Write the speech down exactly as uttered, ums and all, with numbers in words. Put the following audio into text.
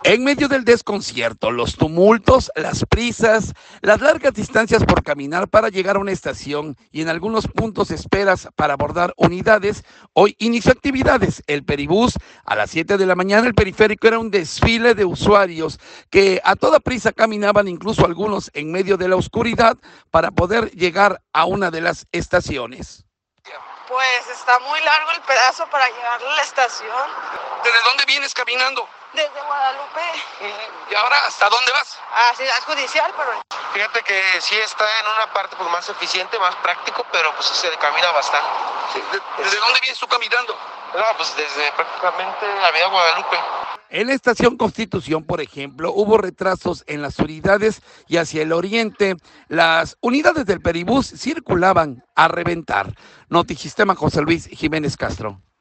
En medio del desconcierto, los tumultos, las prisas, las largas distancias por caminar para llegar a una estación y en algunos puntos esperas para abordar unidades, hoy inició actividades. El Peribús a las siete de la mañana, el periférico era un desfile de usuarios que a toda prisa caminaban, incluso algunos en medio de la oscuridad, para poder llegar a una de las estaciones. Pues está muy largo el pedazo para llegar a la estación. ¿Desde dónde vienes caminando? Desde Guadalupe. ¿Y ahora hasta dónde vas? A Ciudad Judicial, pero... Fíjate que sí está en una parte pues, más eficiente, más práctico, pero pues se camina bastante. Sí. ¿Desde dónde vienes tú caminando? No, pues desde prácticamente Avenida Guadalupe. En la estación Constitución, por ejemplo, hubo retrasos en las unidades y hacia el oriente las unidades del Peribús circulaban a reventar. Notisistema José Luis Jiménez Castro.